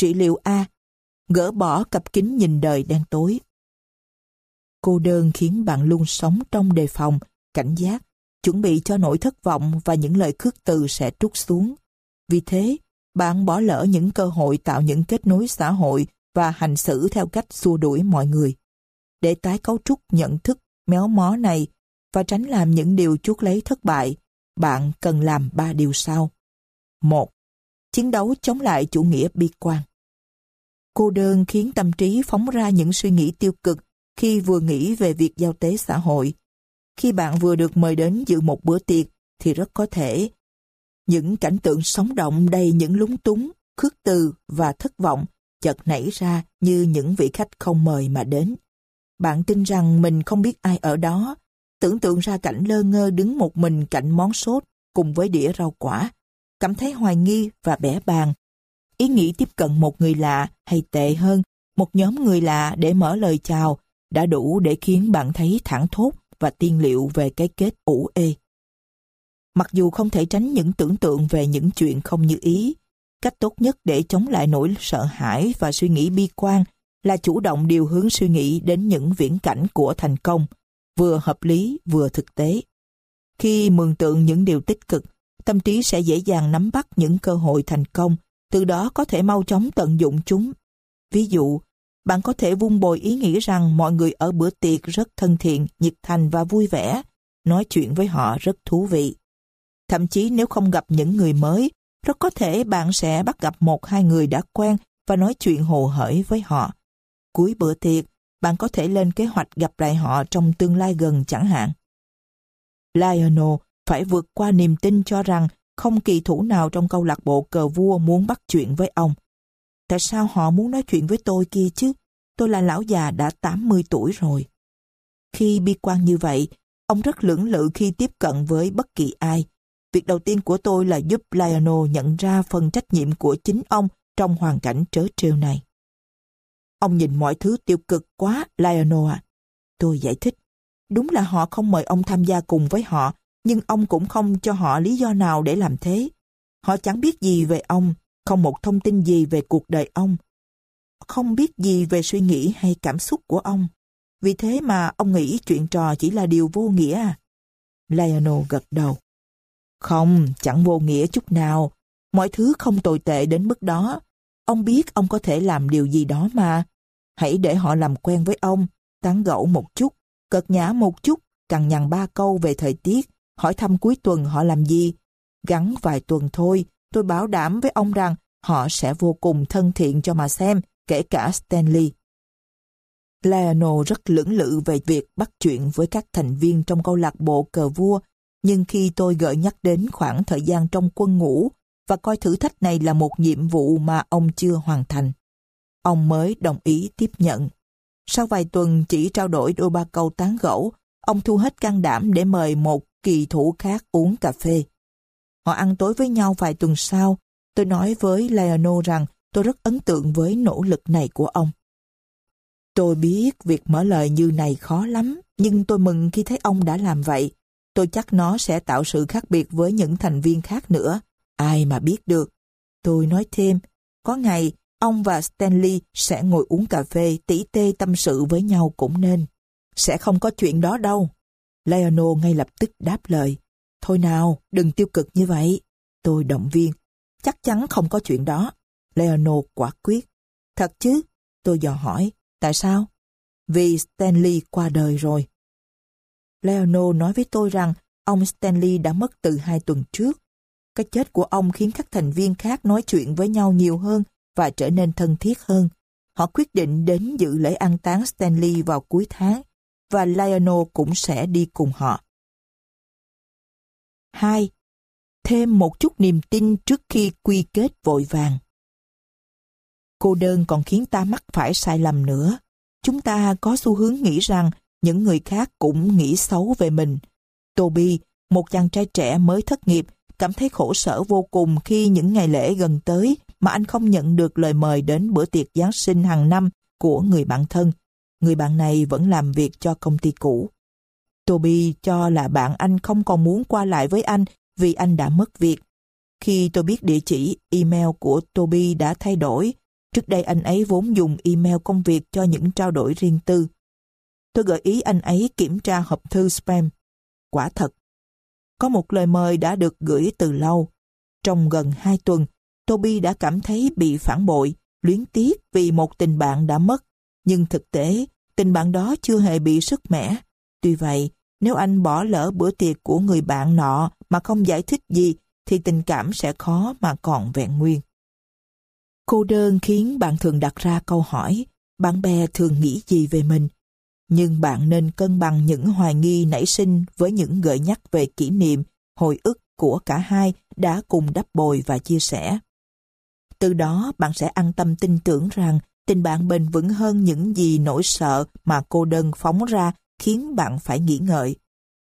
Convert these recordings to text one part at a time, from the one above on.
trị liệu A, gỡ bỏ cặp kính nhìn đời đen tối. Cô đơn khiến bạn luôn sống trong đề phòng, cảnh giác, chuẩn bị cho nỗi thất vọng và những lời khước từ sẽ trút xuống. Vì thế, bạn bỏ lỡ những cơ hội tạo những kết nối xã hội và hành xử theo cách xua đuổi mọi người. Để tái cấu trúc nhận thức méo mó này và tránh làm những điều chuốc lấy thất bại, bạn cần làm 3 điều sau. 1. Chiến đấu chống lại chủ nghĩa bi quan. Cô đơn khiến tâm trí phóng ra những suy nghĩ tiêu cực khi vừa nghĩ về việc giao tế xã hội. Khi bạn vừa được mời đến dự một bữa tiệc thì rất có thể những cảnh tượng sống động đầy những lúng túng, khước từ và thất vọng chợt nảy ra như những vị khách không mời mà đến. Bạn tin rằng mình không biết ai ở đó, tưởng tượng ra cảnh lơ ngơ đứng một mình cạnh món sốt cùng với đĩa rau quả, cảm thấy hoài nghi và bẽ bàng. Ý nghĩ tiếp cận một người lạ hay tệ hơn, một nhóm người lạ để mở lời chào đã đủ để khiến bạn thấy thảng thốt và tiên liệu về cái kết ủ ê. Mặc dù không thể tránh những tưởng tượng về những chuyện không như ý, cách tốt nhất để chống lại nỗi sợ hãi và suy nghĩ bi quan là chủ động điều hướng suy nghĩ đến những viễn cảnh của thành công, vừa hợp lý vừa thực tế. Khi mường tượng những điều tích cực, tâm trí sẽ dễ dàng nắm bắt những cơ hội thành công, từ đó có thể mau chóng tận dụng chúng. Ví dụ, bạn có thể vun bồi ý nghĩ rằng mọi người ở bữa tiệc rất thân thiện, nhiệt thành và vui vẻ, nói chuyện với họ rất thú vị. Thậm chí nếu không gặp những người mới, rất có thể bạn sẽ bắt gặp 1-2 người đã quen và nói chuyện hồ hởi với họ. Cuối bữa tiệc, bạn có thể lên kế hoạch gặp lại họ trong tương lai gần chẳng hạn. Lionel phải vượt qua niềm tin cho rằng không kỳ thủ nào trong câu lạc bộ cờ vua muốn bắt chuyện với ông. Tại sao họ muốn nói chuyện với tôi kia chứ? Tôi là lão già đã 80 tuổi rồi. Khi bi quan như vậy, ông rất lưỡng lự khi tiếp cận với bất kỳ ai. Việc đầu tiên của tôi là giúp Lionel nhận ra phần trách nhiệm của chính ông trong hoàn cảnh trớ trêu này. Ông nhìn mọi thứ tiêu cực quá, Lionel à. Tôi giải thích. Đúng là họ không mời ông tham gia cùng với họ, nhưng ông cũng không cho họ lý do nào để làm thế. Họ chẳng biết gì về ông, không một thông tin gì về cuộc đời ông, không biết gì về suy nghĩ hay cảm xúc của ông. Vì thế mà ông nghĩ chuyện trò chỉ là điều vô nghĩa à? Lionel gật đầu. Không, chẳng vô nghĩa chút nào. Mọi thứ không tồi tệ đến mức đó. Ông biết ông có thể làm điều gì đó mà. Hãy để họ làm quen với ông, tán gẫu một chút, cợt nhã một chút, cằn nhằn 3 câu về thời tiết, hỏi thăm cuối tuần họ làm gì. Gắn vài tuần thôi, tôi bảo đảm với ông rằng họ sẽ vô cùng thân thiện cho mà xem, kể cả Stanley. Lionel rất lưỡng lự về việc bắt chuyện với các thành viên trong câu lạc bộ cờ vua, nhưng khi tôi gợi nhắc đến khoảng thời gian trong quân ngũ và coi thử thách này là một nhiệm vụ mà ông chưa hoàn thành, ông mới đồng ý tiếp nhận. Sau vài tuần chỉ trao đổi đôi ba câu tán gẫu, ông thu hết can đảm để mời một kỳ thủ khác uống cà phê. Họ ăn tối với nhau vài tuần sau. Tôi nói với Lionel rằng tôi rất ấn tượng với nỗ lực này của ông. Tôi biết việc mở lời như này khó lắm, nhưng tôi mừng khi thấy ông đã làm vậy. Tôi chắc nó sẽ tạo sự khác biệt với những thành viên khác nữa. Ai mà biết được. Tôi nói thêm, có ngày ông và Stanley sẽ ngồi uống cà phê tỉ tê tâm sự với nhau cũng nên. Sẽ không có chuyện đó đâu. Lionel ngay lập tức đáp lời. Thôi nào, đừng tiêu cực như vậy. Tôi động viên. Chắc chắn không có chuyện đó. Lionel quả quyết. Thật chứ? Tôi dò hỏi. Tại sao? Vì Stanley qua đời rồi. Lionel nói với tôi rằng ông Stanley đã mất từ 2 tuần trước. Cái chết của ông khiến các thành viên khác nói chuyện với nhau nhiều hơn và trở nên thân thiết hơn. Họ quyết định đến dự lễ an táng Stanley vào cuối tháng và Lionel cũng sẽ đi cùng họ. 2. Thêm một chút niềm tin trước khi quy kết vội vàng. Cô đơn còn khiến ta mắc phải sai lầm nữa. Chúng ta có xu hướng nghĩ rằng những người khác cũng nghĩ xấu về mình. Toby, một chàng trai trẻ mới thất nghiệp, cảm thấy khổ sở vô cùng khi những ngày lễ gần tới mà anh không nhận được lời mời đến bữa tiệc Giáng sinh hàng năm của người bạn thân. Người bạn này vẫn làm việc cho công ty cũ. Toby cho là bạn anh không còn muốn qua lại với anh vì anh đã mất việc. Khi tôi biết địa chỉ email của Toby đã thay đổi, Trước đây anh ấy vốn dùng email công việc cho những trao đổi riêng tư. Tôi gợi ý anh ấy kiểm tra hộp thư spam. Quả thật, có một lời mời đã được gửi từ lâu. Trong gần 2 tuần, Toby đã cảm thấy bị phản bội, luyến tiếc vì một tình bạn đã mất. Nhưng thực tế, tình bạn đó chưa hề bị sứt mẻ. Tuy vậy, nếu anh bỏ lỡ bữa tiệc của người bạn nọ mà không giải thích gì, thì tình cảm sẽ khó mà còn vẹn nguyên. Cô đơn khiến bạn thường đặt ra câu hỏi, bạn bè thường nghĩ gì về mình? Nhưng bạn nên cân bằng những hoài nghi nảy sinh với những gợi nhắc về kỷ niệm, hồi ức của cả hai đã cùng đắp bồi và chia sẻ. Từ đó bạn sẽ an tâm tin tưởng rằng tình bạn bền vững hơn những gì nỗi sợ mà cô đơn phóng ra khiến bạn phải nghĩ ngợi.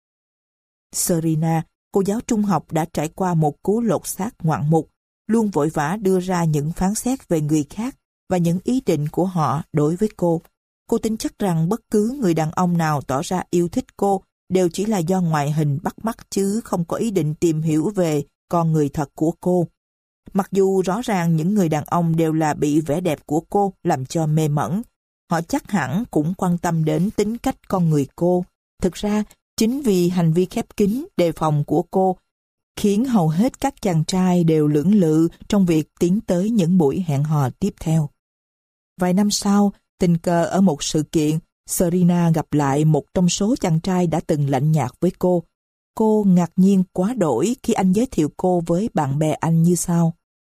Serena, cô giáo trung học đã trải qua một cú lột xác ngoạn mục, luôn vội vã đưa ra những phán xét về người khác và những ý định của họ đối với cô. Cô tin chắc rằng bất cứ người đàn ông nào tỏ ra yêu thích cô đều chỉ là do ngoại hình bắt mắt chứ không có ý định tìm hiểu về con người thật của cô. Mặc dù rõ ràng những người đàn ông đều là bị vẻ đẹp của cô làm cho mê mẩn, họ chắc hẳn cũng quan tâm đến tính cách con người cô. Thực ra, chính vì hành vi khép kín, đề phòng của cô khiến hầu hết các chàng trai đều lưỡng lự trong việc tiến tới những buổi hẹn hò tiếp theo. Vài năm sau, tình cờ ở một sự kiện, Serena gặp lại một trong số chàng trai đã từng lạnh nhạt với cô. Cô ngạc nhiên quá đỗi khi anh giới thiệu cô với bạn bè anh như sau.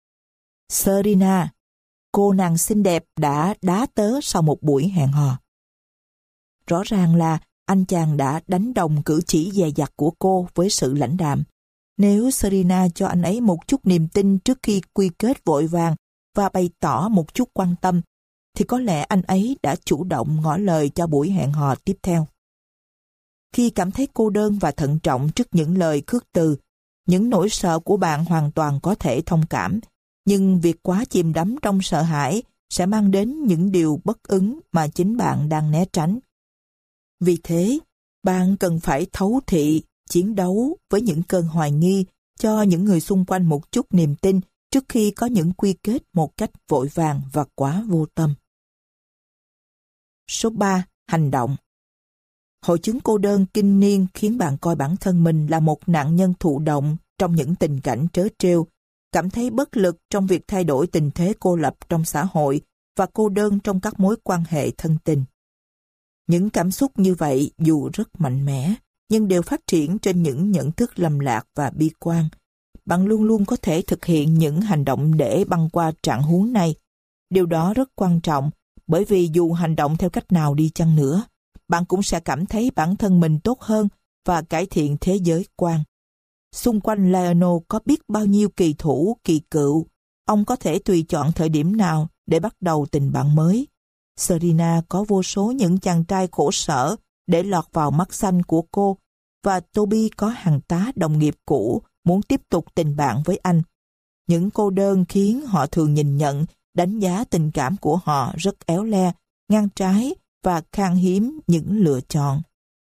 Serena, cô nàng xinh đẹp đã đá tớ sau một buổi hẹn hò. Rõ ràng là anh chàng đã đánh đồng cử chỉ dè dặt của cô với sự lãnh đạm. Nếu Serena cho anh ấy một chút niềm tin trước khi quy kết vội vàng và bày tỏ một chút quan tâm, thì có lẽ anh ấy đã chủ động ngỏ lời cho buổi hẹn hò tiếp theo. Khi cảm thấy cô đơn và thận trọng trước những lời khước từ, những nỗi sợ của bạn hoàn toàn có thể thông cảm, nhưng việc quá chìm đắm trong sợ hãi sẽ mang đến những điều bất ứng mà chính bạn đang né tránh. Vì thế, bạn cần phải thấu thị, chiến đấu với những cơn hoài nghi, cho những người xung quanh một chút niềm tin trước khi có những quy kết một cách vội vàng và quá vô tâm. Số 3. Hành động. Hội chứng cô đơn kinh niên khiến bạn coi bản thân mình là một nạn nhân thụ động trong những tình cảnh trớ trêu, cảm thấy bất lực trong việc thay đổi tình thế cô lập trong xã hội và cô đơn trong các mối quan hệ thân tình. Những cảm xúc như vậy dù rất mạnh mẽ, nhưng đều phát triển trên những nhận thức lầm lạc và bi quan. Bạn luôn luôn có thể thực hiện những hành động để băng qua trạng huống này. Điều đó rất quan trọng, bởi vì dù hành động theo cách nào đi chăng nữa, bạn cũng sẽ cảm thấy bản thân mình tốt hơn và cải thiện thế giới quan. Xung quanh Lionel có biết bao nhiêu kỳ thủ, kỳ cựu. Ông có thể tùy chọn thời điểm nào để bắt đầu tình bạn mới. Serena có vô số những chàng trai khổ sở để lọt vào mắt xanh của cô, và Toby có hàng tá đồng nghiệp cũ muốn tiếp tục tình bạn với anh. Những cô đơn khiến họ thường nhìn nhận, đánh giá tình cảm của họ rất éo le, ngang trái và khan hiếm những lựa chọn.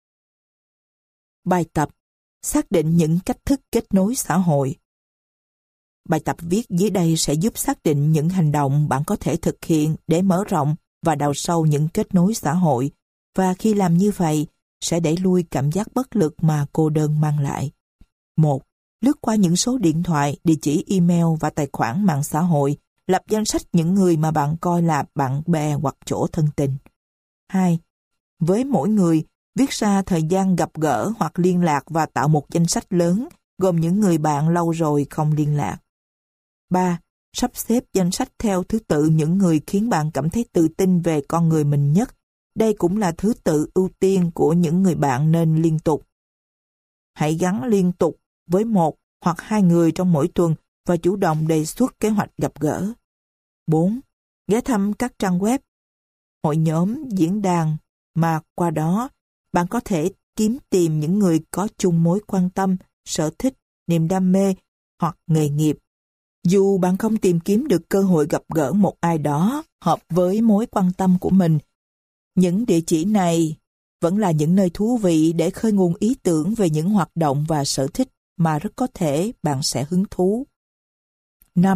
Bài tập: xác định những cách thức kết nối xã hội. Bài tập viết dưới đây sẽ giúp xác định những hành động bạn có thể thực hiện để mở rộng và đào sâu những kết nối xã hội, và khi làm như vậy, sẽ đẩy lui cảm giác bất lực mà cô đơn mang lại. 1. Lướt qua những số điện thoại, địa chỉ email và tài khoản mạng xã hội, lập danh sách những người mà bạn coi là bạn bè hoặc chỗ thân tình. 2. Với mỗi người, viết ra thời gian gặp gỡ hoặc liên lạc và tạo một danh sách lớn gồm những người bạn lâu rồi không liên lạc. 3. Sắp xếp danh sách theo thứ tự những người khiến bạn cảm thấy tự tin về con người mình nhất. Đây cũng là thứ tự ưu tiên của những người bạn nên liên tục. Hãy gắn liên tục với một hoặc hai người trong mỗi tuần và chủ động đề xuất kế hoạch gặp gỡ. 4. Ghé thăm các trang web, hội nhóm, diễn đàn mà qua đó bạn có thể kiếm tìm những người có chung mối quan tâm, sở thích, niềm đam mê hoặc nghề nghiệp. Dù bạn không tìm kiếm được cơ hội gặp gỡ một ai đó hợp với mối quan tâm của mình, những địa chỉ này vẫn là những nơi thú vị để khơi nguồn ý tưởng về những hoạt động và sở thích mà rất có thể bạn sẽ hứng thú. 5.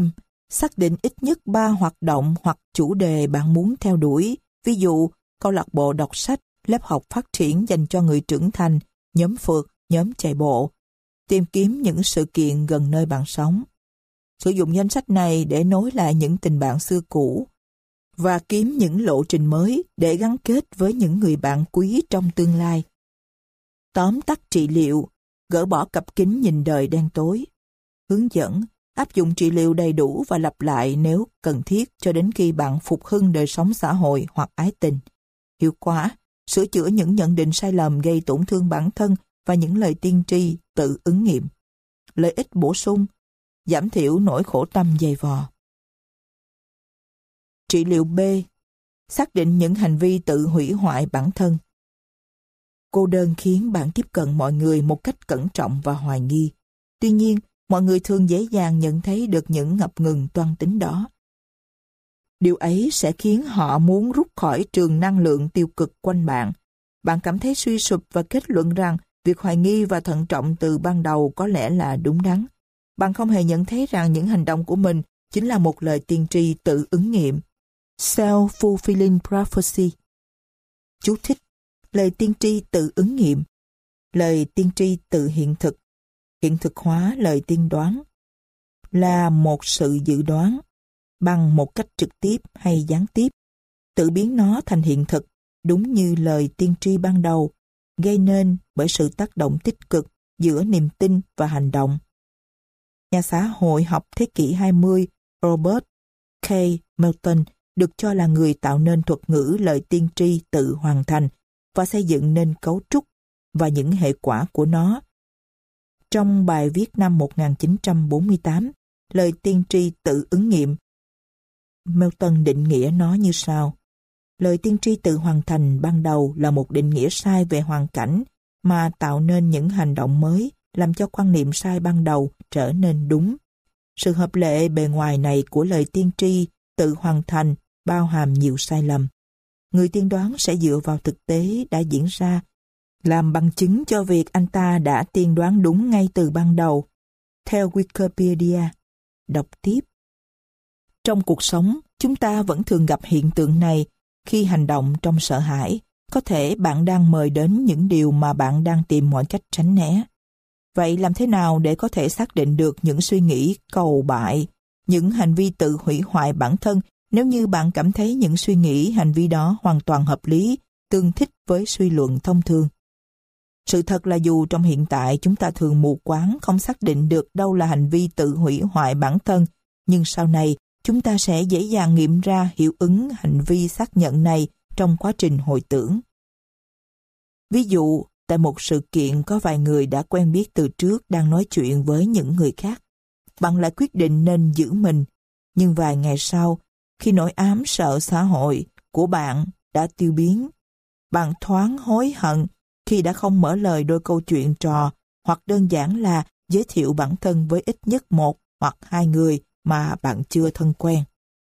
Xác định ít nhất 3 hoạt động hoặc chủ đề bạn muốn theo đuổi, ví dụ câu lạc bộ đọc sách, lớp học phát triển dành cho người trưởng thành, nhóm phượt, nhóm chạy bộ. Tìm kiếm những sự kiện gần nơi bạn sống. Sử dụng danh sách này để nối lại những tình bạn xưa cũ và kiếm những lộ trình mới để gắn kết với những người bạn quý trong tương lai. Tóm tắt trị liệu, gỡ bỏ cặp kính nhìn đời đen tối. Hướng dẫn, áp dụng trị liệu đầy đủ và lặp lại nếu cần thiết cho đến khi bạn phục hưng đời sống xã hội hoặc ái tình. Hiệu quả, sửa chữa những nhận định sai lầm gây tổn thương bản thân và những lời tiên tri tự ứng nghiệm. Lợi ích bổ sung, giảm thiểu nỗi khổ tâm dày vò. Trị liệu B. Xác định những hành vi tự hủy hoại bản thân. Cô đơn khiến bạn tiếp cận mọi người một cách cẩn trọng và hoài nghi. Tuy nhiên, mọi người thường dễ dàng nhận thấy được những ngập ngừng toan tính đó. Điều ấy sẽ khiến họ muốn rút khỏi trường năng lượng tiêu cực quanh bạn. Bạn cảm thấy suy sụp và kết luận rằng việc hoài nghi và thận trọng từ ban đầu có lẽ là đúng đắn. Bạn không hề nhận thấy rằng những hành động của mình chính là một lời tiên tri tự ứng nghiệm. Self-fulfilling prophecy. Chú thích: lời tiên tri tự ứng nghiệm, lời tiên tri tự hiện thực hóa lời tiên đoán, là một sự dự đoán bằng một cách trực tiếp hay gián tiếp, tự biến nó thành hiện thực, đúng như lời tiên tri ban đầu, gây nên bởi sự tác động tích cực giữa niềm tin và hành động. Nhà xã hội học thế kỷ 20 Robert K. Milton được cho là người tạo nên thuật ngữ lời tiên tri tự hoàn thành và xây dựng nên cấu trúc và những hệ quả của nó. Trong bài viết năm 1948, lời tiên tri tự ứng nghiệm, Milton định nghĩa nó như sau. Lời tiên tri tự hoàn thành ban đầu là một định nghĩa sai về hoàn cảnh mà tạo nên những hành động mới, làm cho quan niệm sai ban đầu trở nên đúng. Sự hợp lệ bề ngoài này của lời tiên tri tự hoàn thành bao hàm nhiều sai lầm. Người tiên đoán sẽ dựa vào thực tế đã diễn ra, làm bằng chứng cho việc anh ta đã tiên đoán đúng ngay từ ban đầu. Theo Wikipedia, đọc tiếp. Trong cuộc sống, chúng ta vẫn thường gặp hiện tượng này khi hành động trong sợ hãi. Có thể bạn đang mời đến những điều mà bạn đang tìm mọi cách tránh né. Vậy làm thế nào để có thể xác định được những suy nghĩ cầu bại, những hành vi tự hủy hoại bản thân nếu như bạn cảm thấy những suy nghĩ, hành vi đó hoàn toàn hợp lý, tương thích với suy luận thông thường? Sự thật là dù trong hiện tại chúng ta thường mù quáng không xác định được đâu là hành vi tự hủy hoại bản thân, nhưng sau này chúng ta sẽ dễ dàng nghiệm ra hiệu ứng hành vi xác nhận này trong quá trình hồi tưởng. Ví dụ, tại một sự kiện có vài người đã quen biết từ trước đang nói chuyện với những người khác. Bạn lại quyết định nên giữ mình, nhưng vài ngày sau, khi nỗi ám sợ xã hội của bạn đã tiêu biến, bạn thoáng hối hận khi đã không mở lời đôi câu chuyện trò hoặc đơn giản là giới thiệu bản thân với ít nhất một hoặc hai người mà bạn chưa thân quen.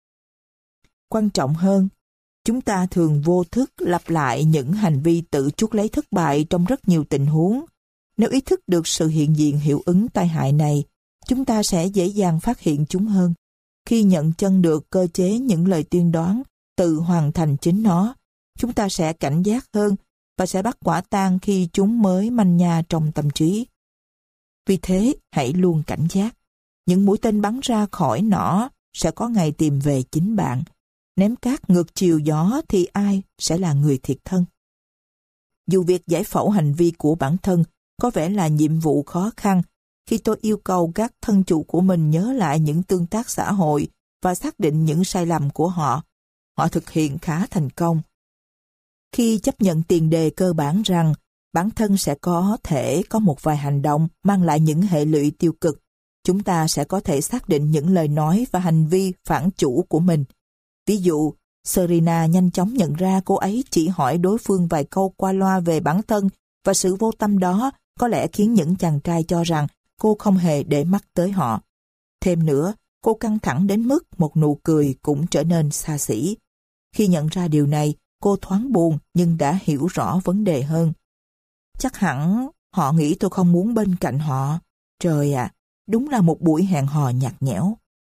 Quan trọng hơn, chúng ta thường vô thức lặp lại những hành vi tự chuốc lấy thất bại trong rất nhiều tình huống. Nếu ý thức được sự hiện diện hiệu ứng tai hại này, chúng ta sẽ dễ dàng phát hiện chúng hơn. Khi nhận chân được cơ chế những lời tiên đoán tự hoàn thành chính nó, chúng ta sẽ cảnh giác hơn và sẽ bắt quả tang khi chúng mới manh nha trong tâm trí. Vì thế, hãy luôn cảnh giác. Những mũi tên bắn ra khỏi nỏ sẽ có ngày tìm về chính bạn. Ném cát ngược chiều gió thì ai sẽ là người thiệt thân? Dù việc giải phẫu hành vi của bản thân có vẻ là nhiệm vụ khó khăn, khi tôi yêu cầu các thân chủ của mình nhớ lại những tương tác xã hội và xác định những sai lầm của họ, họ thực hiện khá thành công. Khi chấp nhận tiền đề cơ bản rằng bản thân sẽ có thể có một vài hành động mang lại những hệ lụy tiêu cực, chúng ta sẽ có thể xác định những lời nói và hành vi phản chủ của mình. Ví dụ, Serena nhanh chóng nhận ra cô ấy chỉ hỏi đối phương vài câu qua loa về bản thân và sự vô tâm đó có lẽ khiến những chàng trai cho rằng cô không hề để mắt tới họ. Thêm nữa, cô căng thẳng đến mức một nụ cười cũng trở nên xa xỉ. Khi nhận ra điều này, cô thoáng buồn nhưng đã hiểu rõ vấn đề hơn. Chắc hẳn họ nghĩ tôi không muốn bên cạnh họ. Trời ạ, đúng là một buổi hẹn hò nhạt nhẽo.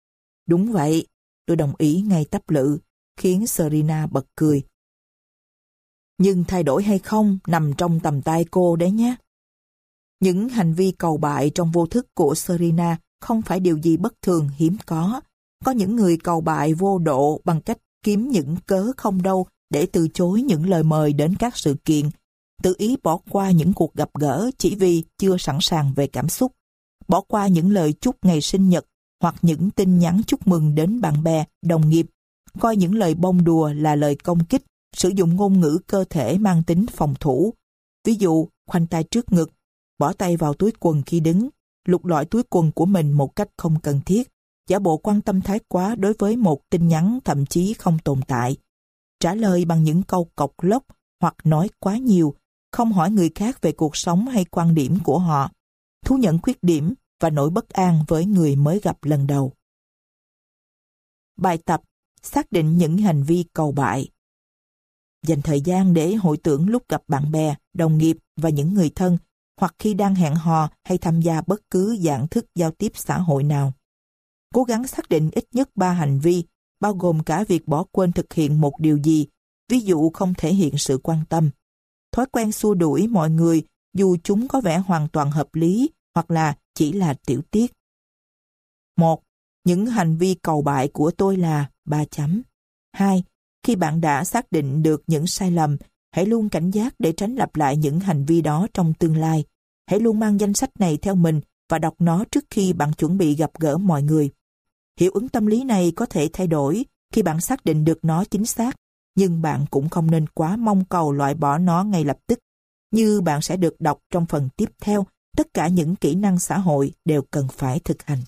Đúng vậy, tôi đồng ý ngay tắp lự, khiến Serena bật cười. Nhưng thay đổi hay không nằm trong tầm tay cô đấy nhé. Những hành vi cầu bại trong vô thức của Serena không phải điều gì bất thường hiếm có. Có những người cầu bại vô độ bằng cách kiếm những cớ không đâu để từ chối những lời mời đến các sự kiện, tự ý bỏ qua những cuộc gặp gỡ chỉ vì chưa sẵn sàng về cảm xúc, bỏ qua những lời chúc ngày sinh nhật hoặc những tin nhắn chúc mừng đến bạn bè, đồng nghiệp, coi những lời bông đùa là lời công kích, sử dụng ngôn ngữ cơ thể mang tính phòng thủ. Ví dụ, khoanh tay trước ngực, bỏ tay vào túi quần khi đứng, lục lọi túi quần của mình một cách không cần thiết, giả bộ quan tâm thái quá đối với một tin nhắn thậm chí không tồn tại, trả lời bằng những câu cộc lốc hoặc nói quá nhiều, không hỏi người khác về cuộc sống hay quan điểm của họ, thú nhận khuyết điểm và nỗi bất an với người mới gặp lần đầu. Bài tập: xác định những hành vi cầu bại. Dành thời gian để hồi tưởng lúc gặp bạn bè, đồng nghiệp và những người thân, hoặc khi đang hẹn hò hay tham gia bất cứ dạng thức giao tiếp xã hội nào. Cố gắng xác định ít nhất 3 hành vi, bao gồm cả việc bỏ quên thực hiện một điều gì, ví dụ không thể hiện sự quan tâm. Thói quen xua đuổi mọi người dù chúng có vẻ hoàn toàn hợp lý hoặc là chỉ là tiểu tiết. 1. Những hành vi cầu bại của tôi là 3 chấm. 2. Khi bạn đã xác định được những sai lầm, hãy luôn cảnh giác để tránh lặp lại những hành vi đó trong tương lai. Hãy luôn mang danh sách này theo mình và đọc nó trước khi bạn chuẩn bị gặp gỡ mọi người. Hiệu ứng tâm lý này có thể thay đổi khi bạn xác định được nó chính xác, nhưng bạn cũng không nên quá mong cầu loại bỏ nó ngay lập tức. Như bạn sẽ được đọc trong phần tiếp theo, tất cả những kỹ năng xã hội đều cần phải thực hành.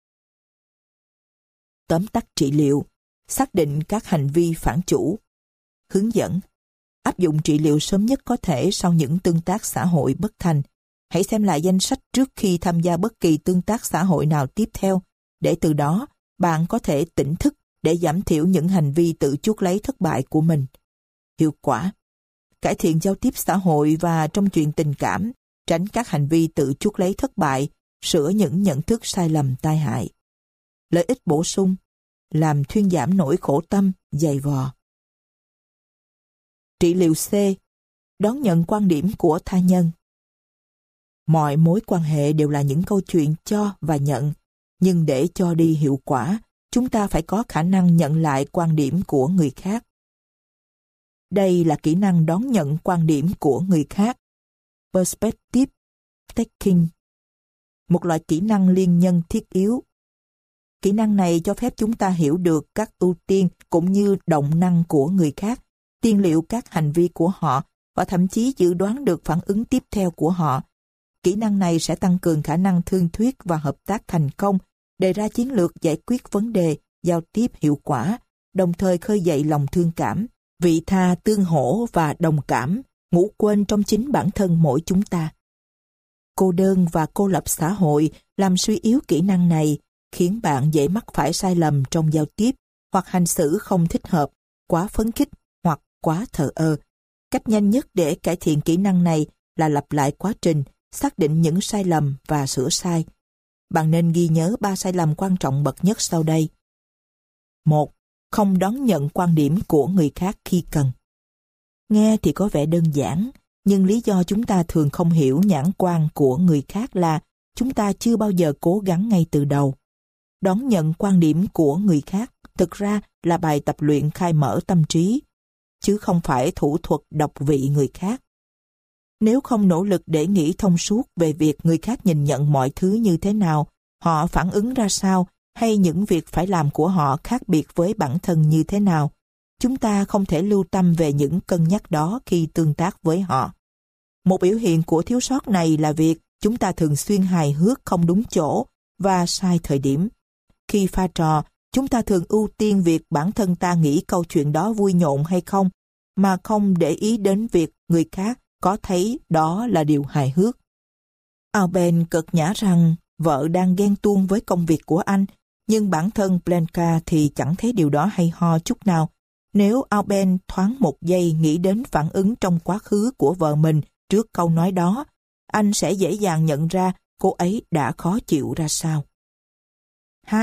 Tóm tắt trị liệu: xác định các hành vi phản chủ. Hướng dẫn: áp dụng trị liệu sớm nhất có thể sau những tương tác xã hội bất thành. Hãy xem lại danh sách trước khi tham gia bất kỳ tương tác xã hội nào tiếp theo, để từ đó bạn có thể tỉnh thức để giảm thiểu những hành vi tự chuốc lấy thất bại của mình. Hiệu quả: cải thiện giao tiếp xã hội và trong chuyện tình cảm, tránh các hành vi tự chuốc lấy thất bại, sửa những nhận thức sai lầm tai hại. Lợi ích bổ sung: làm thuyên giảm nỗi khổ tâm, dày vò. Trị liệu C. Đón nhận quan điểm của tha nhân. Mọi mối quan hệ đều là những câu chuyện cho và nhận, nhưng để cho đi hiệu quả, chúng ta phải có khả năng nhận lại quan điểm của người khác. Đây là kỹ năng đón nhận quan điểm của người khác, perspective taking, một loại kỹ năng liên nhân thiết yếu. Kỹ năng này cho phép chúng ta hiểu được các ưu tiên cũng như động năng của người khác, tiên liệu các hành vi của họ và thậm chí dự đoán được phản ứng tiếp theo của họ. Kỹ năng này sẽ tăng cường khả năng thương thuyết và hợp tác thành công, đề ra chiến lược giải quyết vấn đề, giao tiếp hiệu quả, đồng thời khơi dậy lòng thương cảm, vị tha tương hỗ và đồng cảm, ngủ quên trong chính bản thân mỗi chúng ta. Cô đơn và cô lập xã hội làm suy yếu kỹ năng này, khiến bạn dễ mắc phải sai lầm trong giao tiếp hoặc hành xử không thích hợp, quá phấn khích hoặc quá thờ ơ. Cách nhanh nhất để cải thiện kỹ năng này là lặp lại quá trình, xác định những sai lầm và sửa sai. Bạn nên ghi nhớ 3 sai lầm quan trọng bậc nhất sau đây. 1. Không đón nhận quan điểm của người khác khi cần. Nghe thì có vẻ đơn giản, nhưng lý do chúng ta thường không hiểu nhãn quan của người khác là chúng ta chưa bao giờ cố gắng ngay từ đầu. Đón nhận quan điểm của người khác thực ra là bài tập luyện khai mở tâm trí, chứ không phải thủ thuật đọc vị người khác. Nếu không nỗ lực để nghĩ thông suốt về việc người khác nhìn nhận mọi thứ như thế nào, họ phản ứng ra sao, hay những việc phải làm của họ khác biệt với bản thân như thế nào, chúng ta không thể lưu tâm về những cân nhắc đó khi tương tác với họ. Một biểu hiện của thiếu sót này là việc chúng ta thường xuyên hài hước không đúng chỗ và sai thời điểm. Khi pha trò, chúng ta thường ưu tiên việc bản thân ta nghĩ câu chuyện đó vui nhộn hay không, mà không để ý đến việc người khác có thấy đó là điều hài hước. Albert cợt nhả rằng vợ đang ghen tuông với công việc của anh, nhưng bản thân Blanca thì chẳng thấy điều đó hay ho chút nào. Nếu Albert thoáng một giây nghĩ đến phản ứng trong quá khứ của vợ mình trước câu nói đó, anh sẽ dễ dàng nhận ra cô ấy đã khó chịu ra sao. 2.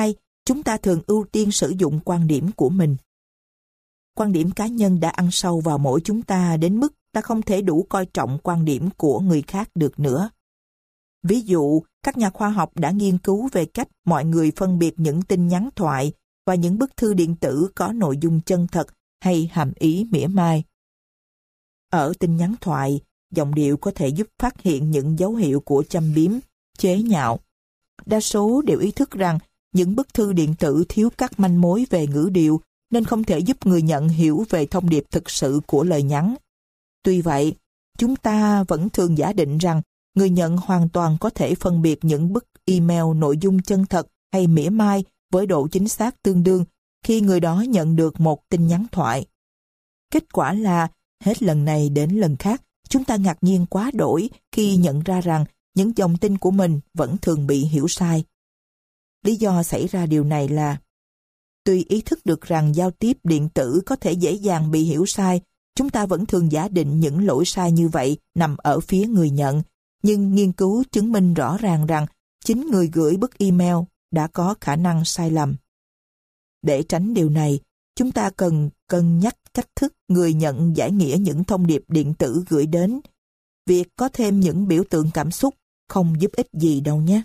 chúng ta thường ưu tiên sử dụng quan điểm của mình. Quan điểm cá nhân đã ăn sâu vào mỗi chúng ta đến mức ta không thể đủ coi trọng quan điểm của người khác được nữa. Ví dụ, các nhà khoa học đã nghiên cứu về cách mọi người phân biệt những tin nhắn thoại và những bức thư điện tử có nội dung chân thật hay hàm ý mỉa mai. Ở tin nhắn thoại, giọng điệu có thể giúp phát hiện những dấu hiệu của châm biếm, chế nhạo. Đa số đều ý thức rằng những bức thư điện tử thiếu các manh mối về ngữ điệu nên không thể giúp người nhận hiểu về thông điệp thực sự của lời nhắn. Tuy vậy, chúng ta vẫn thường giả định rằng người nhận hoàn toàn có thể phân biệt những bức email nội dung chân thật hay mỉa mai với độ chính xác tương đương khi người đó nhận được một tin nhắn thoại. Kết quả là, hết lần này đến lần khác, chúng ta ngạc nhiên quá đỗi khi nhận ra rằng những dòng tin của mình vẫn thường bị hiểu sai. Lý do xảy ra điều này là, tuy ý thức được rằng giao tiếp điện tử có thể dễ dàng bị hiểu sai, chúng ta vẫn thường giả định những lỗi sai như vậy nằm ở phía người nhận, nhưng nghiên cứu chứng minh rõ ràng rằng chính người gửi bức email đã có khả năng sai lầm. Để tránh điều này, chúng ta cần cân nhắc cách thức người nhận giải nghĩa những thông điệp điện tử gửi đến. Việc có thêm những biểu tượng cảm xúc không giúp ích gì đâu nhé.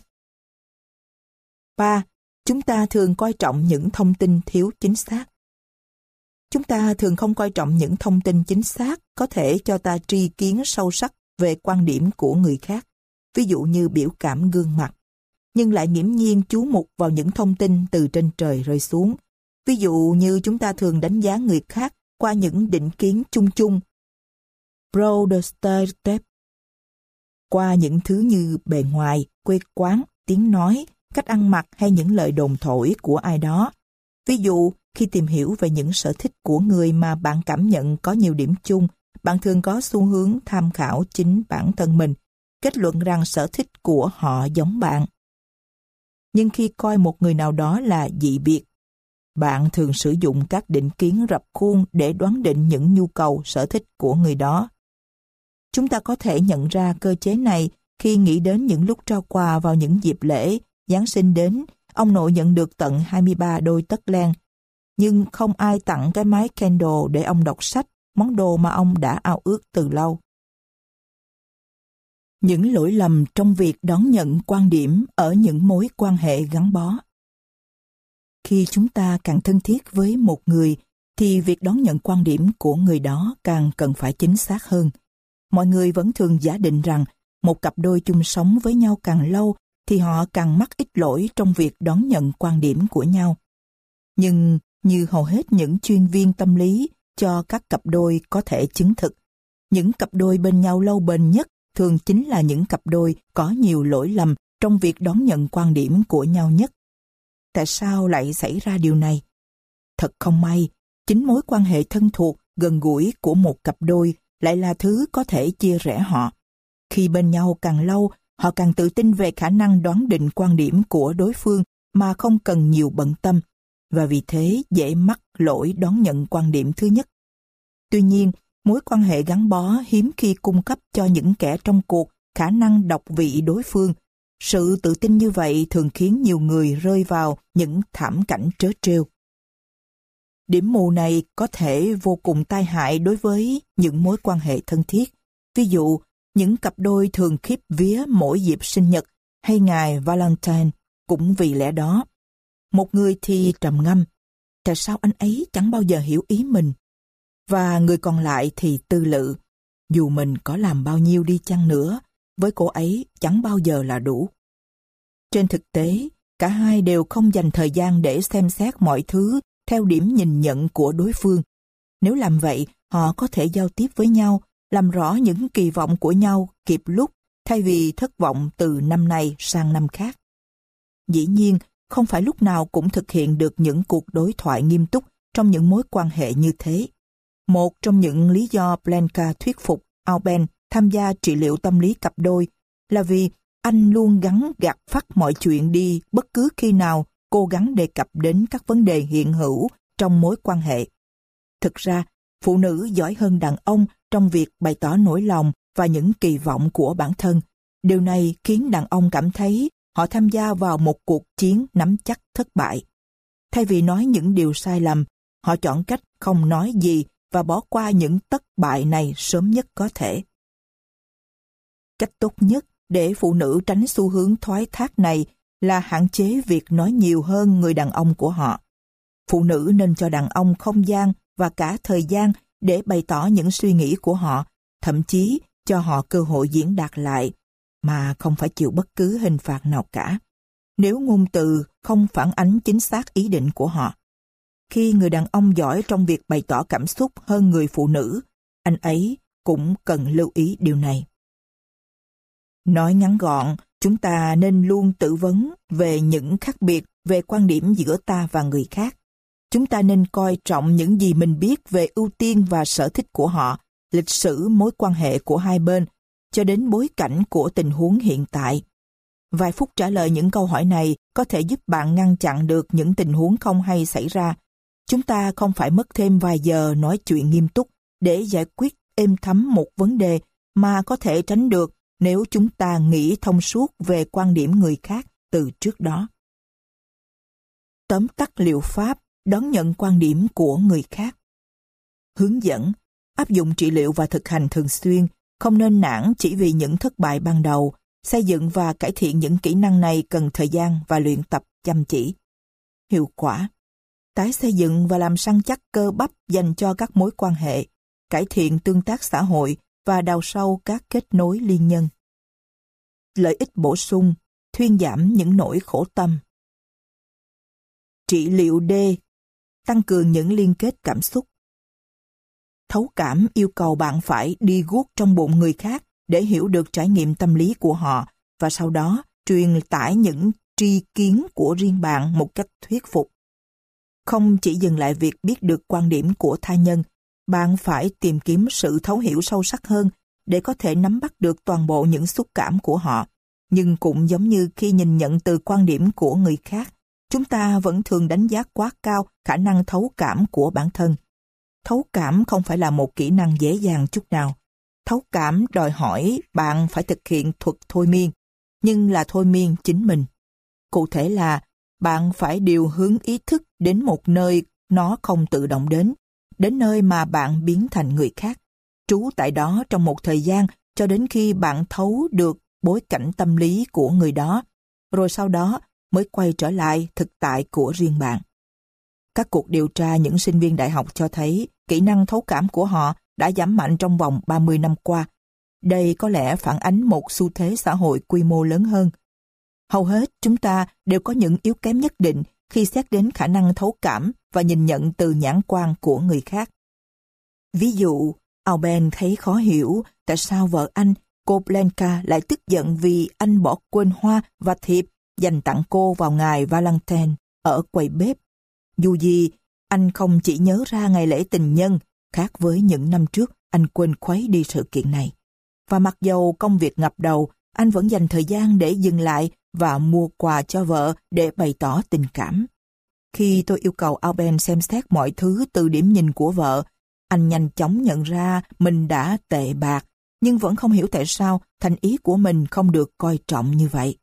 3. Chúng ta thường coi trọng những thông tin thiếu chính xác. Chúng ta thường không coi trọng những thông tin chính xác có thể cho ta tri kiến sâu sắc về quan điểm của người khác, ví dụ như biểu cảm gương mặt, nhưng lại nghiễm nhiên chú mục vào những thông tin từ trên trời rơi xuống. Ví dụ như chúng ta thường đánh giá người khác qua những định kiến chung chung, broad stereotype, qua những thứ như bề ngoài, quê quán, tiếng nói, cách ăn mặc hay những lời đồn thổi của ai đó. Ví dụ, khi tìm hiểu về những sở thích của người mà bạn cảm nhận có nhiều điểm chung, bạn thường có xu hướng tham khảo chính bản thân mình, kết luận rằng sở thích của họ giống bạn. Nhưng khi coi một người nào đó là dị biệt, bạn thường sử dụng các định kiến rập khuôn để đoán định những nhu cầu, sở thích của người đó. Chúng ta có thể nhận ra cơ chế này khi nghĩ đến những lúc trao quà vào những dịp lễ. Giáng sinh đến, ông nội nhận được tận 23 đôi tất len, nhưng không ai tặng cái máy Kindle để ông đọc sách, món đồ mà ông đã ao ước từ lâu. Những lỗi lầm trong việc đón nhận quan điểm ở những mối quan hệ gắn bó. Khi chúng ta càng thân thiết với một người, thì việc đón nhận quan điểm của người đó càng cần phải chính xác hơn. Mọi người vẫn thường giả định rằng một cặp đôi chung sống với nhau càng lâu thì họ càng mắc ít lỗi trong việc đón nhận quan điểm của nhau. Nhưng như hầu hết những chuyên viên tâm lý cho các cặp đôi có thể chứng thực, những cặp đôi bên nhau lâu bền nhất thường chính là những cặp đôi có nhiều lỗi lầm trong việc đón nhận quan điểm của nhau nhất. Tại sao lại xảy ra điều này? Thật không may, chính mối quan hệ thân thuộc, gần gũi của một cặp đôi lại là thứ có thể chia rẽ họ. Khi bên nhau càng lâu, họ càng tự tin về khả năng đoán định quan điểm của đối phương mà không cần nhiều bận tâm, và vì thế dễ mắc lỗi đón nhận quan điểm thứ nhất. Tuy nhiên, mối quan hệ gắn bó hiếm khi cung cấp cho những kẻ trong cuộc khả năng đọc vị đối phương. Sự tự tin như vậy thường khiến nhiều người rơi vào những thảm cảnh trớ trêu. Điểm mù này có thể vô cùng tai hại đối với những mối quan hệ thân thiết. Ví dụ, những cặp đôi thường khiếp vía mỗi dịp sinh nhật hay ngày Valentine. Cũng vì lẽ đó, một người thì trầm ngâm, tại sao anh ấy chẳng bao giờ hiểu ý mình? Và người còn lại thì tư lự, dù mình có làm bao nhiêu đi chăng nữa, với cô ấy chẳng bao giờ là đủ. Trên thực tế, cả hai đều không dành thời gian để xem xét mọi thứ theo điểm nhìn nhận của đối phương. Nếu làm vậy, họ có thể giao tiếp với nhau, làm rõ những kỳ vọng của nhau kịp lúc, thay vì thất vọng từ năm này sang năm khác. Dĩ nhiên, không phải lúc nào cũng thực hiện được những cuộc đối thoại nghiêm túc trong những mối quan hệ như thế. Một trong những lý do Blanca thuyết phục Auben tham gia trị liệu tâm lý cặp đôi là vì anh luôn gắng gạt phắt mọi chuyện đi bất cứ khi nào cố gắng đề cập đến các vấn đề hiện hữu trong mối quan hệ. Thực ra, phụ nữ giỏi hơn đàn ông trong việc bày tỏ nỗi lòng và những kỳ vọng của bản thân. Điều này khiến đàn ông cảm thấy họ tham gia vào một cuộc chiến nắm chắc thất bại. Thay vì nói những điều sai lầm, họ chọn cách không nói gì và bỏ qua những thất bại này sớm nhất có thể. Cách tốt nhất để phụ nữ tránh xu hướng thoái thác này là hạn chế việc nói nhiều hơn người đàn ông của họ. Phụ nữ nên cho đàn ông không gian và cả thời gian để bày tỏ những suy nghĩ của họ, thậm chí cho họ cơ hội diễn đạt lại, mà không phải chịu bất cứ hình phạt nào cả, nếu ngôn từ không phản ánh chính xác ý định của họ. Khi người đàn ông giỏi trong việc bày tỏ cảm xúc hơn người phụ nữ, anh ấy cũng cần lưu ý điều này. Nói ngắn gọn, chúng ta nên luôn tự vấn về những khác biệt về quan điểm giữa ta và người khác. Chúng ta nên coi trọng những gì mình biết về ưu tiên và sở thích của họ, lịch sử mối quan hệ của hai bên, cho đến bối cảnh của tình huống hiện tại. Vài phút trả lời những câu hỏi này có thể giúp bạn ngăn chặn được những tình huống không hay xảy ra. Chúng ta không phải mất thêm vài giờ nói chuyện nghiêm túc để giải quyết êm thấm một vấn đề mà có thể tránh được nếu chúng ta nghĩ thông suốt về quan điểm người khác từ trước đó. Tóm tắt liệu pháp đón nhận quan điểm của người khác. Hướng dẫn, áp dụng trị liệu và thực hành thường xuyên, không nên nản chỉ vì những thất bại ban đầu. Xây dựng và cải thiện những kỹ năng này cần thời gian và luyện tập chăm chỉ. Hiệu quả, tái xây dựng và làm săn chắc cơ bắp dành cho các mối quan hệ, cải thiện tương tác xã hội và đào sâu các kết nối liên nhân. Lợi ích bổ sung, thuyên giảm những nỗi khổ tâm. Trị liệu D, tăng cường những liên kết cảm xúc. Thấu cảm yêu cầu bạn phải đi guốc trong bụng người khác để hiểu được trải nghiệm tâm lý của họ và sau đó truyền tải những tri kiến của riêng bạn một cách thuyết phục. Không chỉ dừng lại việc biết được quan điểm của tha nhân, bạn phải tìm kiếm sự thấu hiểu sâu sắc hơn để có thể nắm bắt được toàn bộ những xúc cảm của họ. Nhưng cũng giống như khi nhìn nhận từ quan điểm của người khác, chúng ta vẫn thường đánh giá quá cao khả năng thấu cảm của bản thân. Thấu cảm không phải là một kỹ năng dễ dàng chút nào. Thấu cảm đòi hỏi bạn phải thực hiện thuật thôi miên, nhưng là thôi miên chính mình. Cụ thể là bạn phải điều hướng ý thức đến một nơi nó không tự động đến nơi mà bạn biến thành người khác. Trú tại đó trong một thời gian cho đến khi bạn thấu được bối cảnh tâm lý của người đó, rồi sau đó mới quay trở lại thực tại của riêng bạn. Các cuộc điều tra những sinh viên đại học cho thấy kỹ năng thấu cảm của họ đã giảm mạnh trong vòng 30 năm qua. Đây có lẽ phản ánh một xu thế xã hội quy mô lớn hơn. Hầu hết chúng ta đều có những yếu kém nhất định khi xét đến khả năng thấu cảm và nhìn nhận từ nhãn quan của người khác. Ví dụ, Auben thấy khó hiểu tại sao vợ anh, cô Blanca, lại tức giận vì anh bỏ quên hoa và thiệp dành tặng cô vào ngày Valentine ở quầy bếp. Dù gì, anh không chỉ nhớ ra ngày lễ tình nhân, khác với những năm trước, anh quên khuấy đi sự kiện này. Và mặc dầu công việc ngập đầu, anh vẫn dành thời gian để dừng lại và mua quà cho vợ để bày tỏ tình cảm. Khi tôi yêu cầu Auben xem xét mọi thứ từ điểm nhìn của vợ, anh nhanh chóng nhận ra mình đã tệ bạc, nhưng vẫn không hiểu tại sao thành ý của mình không được coi trọng như vậy.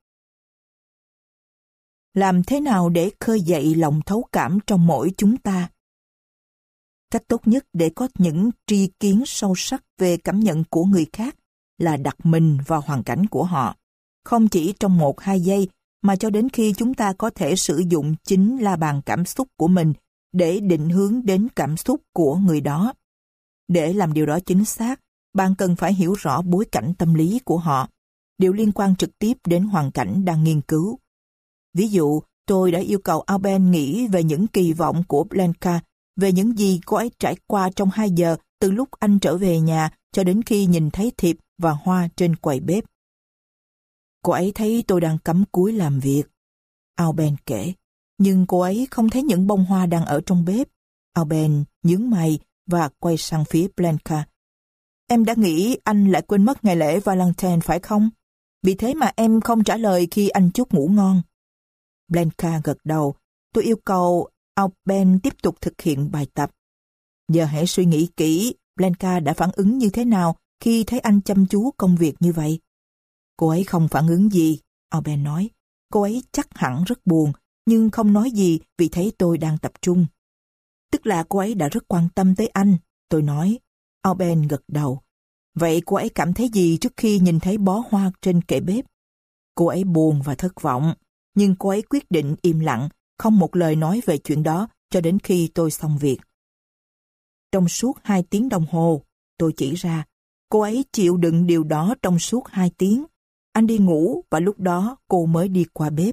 Làm thế nào để khơi dậy lòng thấu cảm trong mỗi chúng ta? Cách tốt nhất để có những tri kiến sâu sắc về cảm nhận của người khác là đặt mình vào hoàn cảnh của họ, không chỉ trong 1-2 giây mà cho đến khi chúng ta có thể sử dụng chính la bàn cảm xúc của mình để định hướng đến cảm xúc của người đó. Để làm điều đó chính xác, bạn cần phải hiểu rõ bối cảnh tâm lý của họ, điều liên quan trực tiếp đến hoàn cảnh đang nghiên cứu. Ví dụ, tôi đã yêu cầu Auben nghĩ về những kỳ vọng của Blanca, về những gì cô ấy trải qua trong 2 giờ từ lúc anh trở về nhà cho đến khi nhìn thấy thiệp và hoa trên quầy bếp. Cô ấy thấy tôi đang cắm cúi làm việc, Auben kể, nhưng cô ấy không thấy những bông hoa đang ở trong bếp. Auben nhướng mày và quay sang phía Blanca. Em đã nghĩ anh lại quên mất ngày lễ Valentine phải không? Vì thế mà em không trả lời khi anh chúc ngủ ngon. Blanca gật đầu. Tôi yêu cầu Auben tiếp tục thực hiện bài tập. Giờ hãy suy nghĩ kỹ Blanca đã phản ứng như thế nào khi thấy anh chăm chú công việc như vậy. Cô ấy không phản ứng gì, Auben nói. Cô ấy chắc hẳn rất buồn, nhưng không nói gì vì thấy tôi đang tập trung. Tức là cô ấy đã rất quan tâm tới anh, tôi nói. Auben gật đầu. Vậy cô ấy cảm thấy gì trước khi nhìn thấy bó hoa trên kệ bếp? Cô ấy buồn và thất vọng, nhưng cô ấy quyết định im lặng, không một lời nói về chuyện đó cho đến khi tôi xong việc. Trong suốt 2 tiếng đồng hồ, tôi chỉ ra, cô ấy chịu đựng điều đó trong suốt 2 tiếng. Anh đi ngủ và lúc đó cô mới đi qua bếp.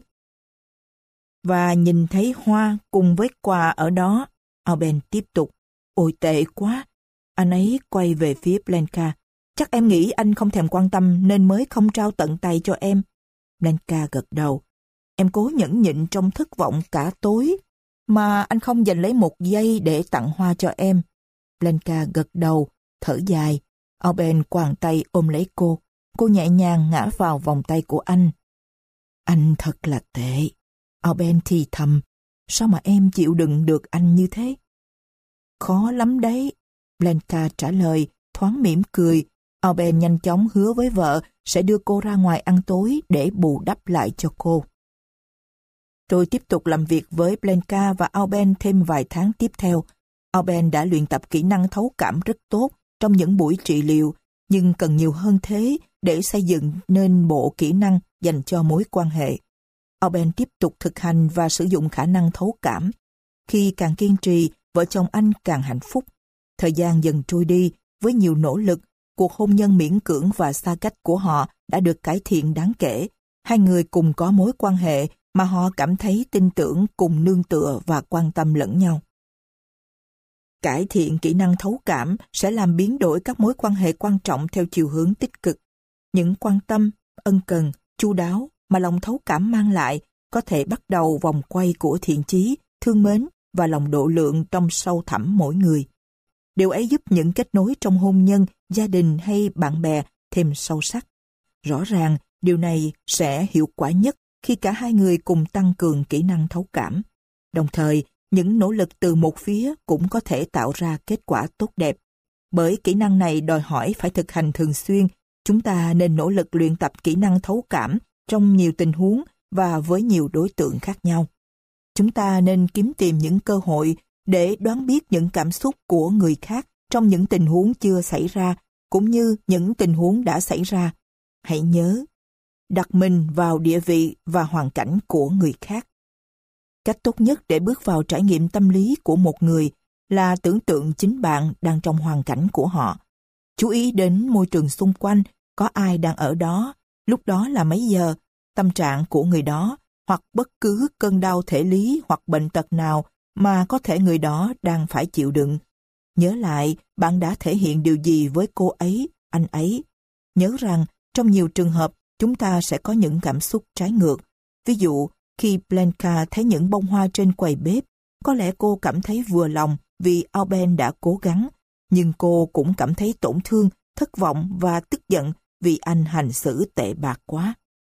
Và nhìn thấy hoa cùng với quà ở đó, Auben tiếp tục. Ôi tệ quá. Anh ấy quay về phía Blanca. Chắc em nghĩ anh không thèm quan tâm nên mới không trao tận tay cho em. Blanca gật đầu. Em cố nhẫn nhịn trong thất vọng cả tối, mà anh không dành lấy 1 giây để tặng hoa cho em. Blanca gật đầu, thở dài. Auben quàng tay ôm lấy cô. Cô nhẹ nhàng ngã vào vòng tay của anh. Anh thật là tệ. Auben thì thầm. Sao mà em chịu đựng được anh như thế? Khó lắm đấy. Blanca trả lời, thoáng mỉm cười. Auben nhanh chóng hứa với vợ sẽ đưa cô ra ngoài ăn tối để bù đắp lại cho cô. Tôi tiếp tục làm việc với Blanca và Auben thêm vài tháng tiếp theo. Auben đã luyện tập kỹ năng thấu cảm rất tốt trong những buổi trị liệu, nhưng cần nhiều hơn thế để xây dựng nên bộ kỹ năng dành cho mối quan hệ. Auben tiếp tục thực hành và sử dụng khả năng thấu cảm. Khi càng kiên trì, vợ chồng anh càng hạnh phúc. Thời gian dần trôi đi, với nhiều nỗ lực, cuộc hôn nhân miễn cưỡng và xa cách của họ đã được cải thiện đáng kể. Hai người cùng có mối quan hệ mà họ cảm thấy tin tưởng, cùng nương tựa và quan tâm lẫn nhau. Cải thiện kỹ năng thấu cảm sẽ làm biến đổi các mối quan hệ quan trọng theo chiều hướng tích cực. Những quan tâm, ân cần, chu đáo mà lòng thấu cảm mang lại có thể bắt đầu vòng quay của thiện chí, thương mến và lòng độ lượng trong sâu thẳm mỗi người. Điều ấy giúp những kết nối trong hôn nhân, gia đình hay bạn bè thêm sâu sắc. Rõ ràng, điều này sẽ hiệu quả nhất khi cả hai người cùng tăng cường kỹ năng thấu cảm. Đồng thời, những nỗ lực từ một phía cũng có thể tạo ra kết quả tốt đẹp. Bởi kỹ năng này đòi hỏi phải thực hành thường xuyên, chúng ta nên nỗ lực luyện tập kỹ năng thấu cảm trong nhiều tình huống và với nhiều đối tượng khác nhau. Chúng ta nên kiếm tìm những cơ hội để đoán biết những cảm xúc của người khác trong những tình huống chưa xảy ra, cũng như những tình huống đã xảy ra. Hãy nhớ, đặt mình vào địa vị và hoàn cảnh của người khác. Cách tốt nhất để bước vào trải nghiệm tâm lý của một người là tưởng tượng chính bạn đang trong hoàn cảnh của họ. Chú ý đến môi trường xung quanh, có ai đang ở đó, lúc đó là mấy giờ, tâm trạng của người đó, hoặc bất cứ cơn đau thể lý hoặc bệnh tật nào mà có thể người đó đang phải chịu đựng. Nhớ lại bạn đã thể hiện điều gì với cô ấy, anh ấy. Nhớ rằng trong nhiều trường hợp chúng ta sẽ có những cảm xúc trái ngược. Ví dụ, khi Blanca thấy những bông hoa trên quầy bếp, có lẽ cô cảm thấy vừa lòng vì Auben đã cố gắng, nhưng cô cũng cảm thấy tổn thương, thất vọng và tức giận vì anh hành xử tệ bạc quá.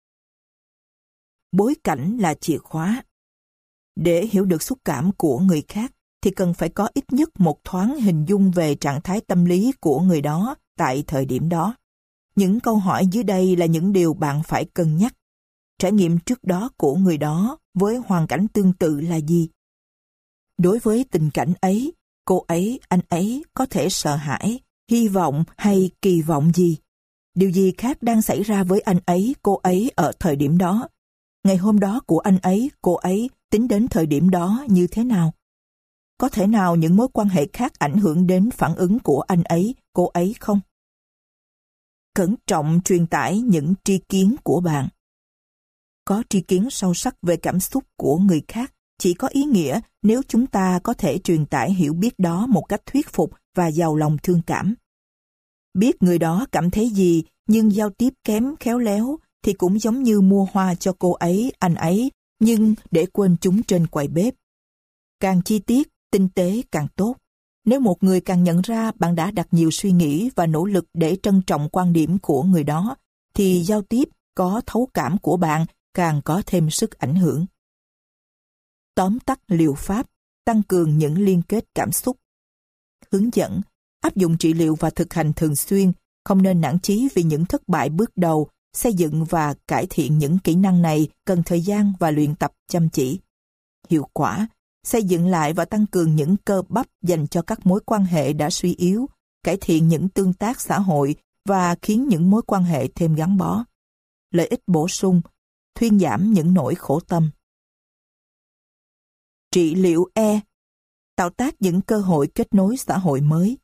Bối cảnh là chìa khóa. Để hiểu được xúc cảm của người khác thì cần phải có ít nhất một thoáng hình dung về trạng thái tâm lý của người đó tại thời điểm đó. Những câu hỏi dưới đây là những điều bạn phải cân nhắc. Trải nghiệm trước đó của người đó với hoàn cảnh tương tự là gì? Đối với tình cảnh ấy, cô ấy, anh ấy có thể sợ hãi, hy vọng hay kỳ vọng gì? Điều gì khác đang xảy ra với anh ấy, cô ấy ở thời điểm đó? Ngày hôm đó của anh ấy, cô ấy tính đến thời điểm đó như thế nào? Có thể nào những mối quan hệ khác ảnh hưởng đến phản ứng của anh ấy, cô ấy không? Cẩn trọng truyền tải những tri kiến của bạn. Có tri kiến sâu sắc về cảm xúc của người khác chỉ có ý nghĩa nếu chúng ta có thể truyền tải hiểu biết đó một cách thuyết phục và giàu lòng thương cảm. Biết người đó cảm thấy gì nhưng giao tiếp kém khéo léo thì cũng giống như mua hoa cho cô ấy, anh ấy, nhưng để quên chúng trên quầy bếp. Càng chi tiết, tinh tế càng tốt. Nếu một người càng nhận ra bạn đã đặt nhiều suy nghĩ và nỗ lực để trân trọng quan điểm của người đó, thì giao tiếp có thấu cảm của bạn càng có thêm sức ảnh hưởng. Tóm tắt liệu pháp, tăng cường những liên kết cảm xúc. Hướng dẫn, áp dụng trị liệu và thực hành thường xuyên, không nên nản chí vì những thất bại bước đầu. Xây dựng và cải thiện những kỹ năng này cần thời gian và luyện tập chăm chỉ. hiệu quả, xây dựng lại và tăng cường những cơ bắp dành cho các mối quan hệ đã suy yếu, cải thiện những tương tác xã hội và khiến những mối quan hệ thêm gắn bó. Lợi ích bổ sung, thuyên giảm những nỗi khổ tâm. Trị liệu E, tạo tác những cơ hội kết nối xã hội mới.